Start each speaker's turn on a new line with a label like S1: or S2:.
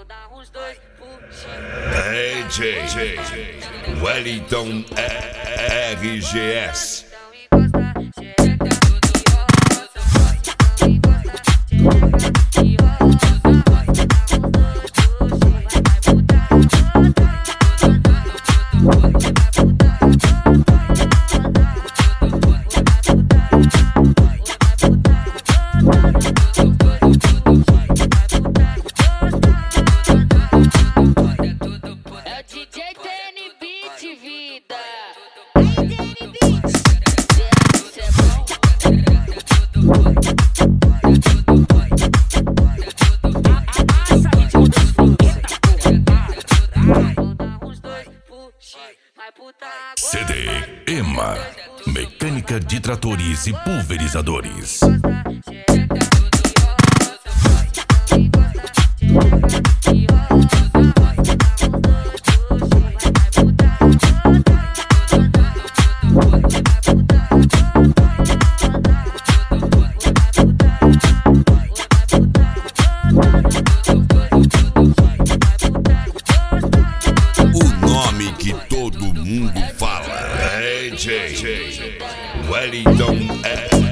S1: DJ Wellington RGS. CD EMA, mecânica de tratores e pulverizadores. O nome que todo mundo fala. DJ Wellington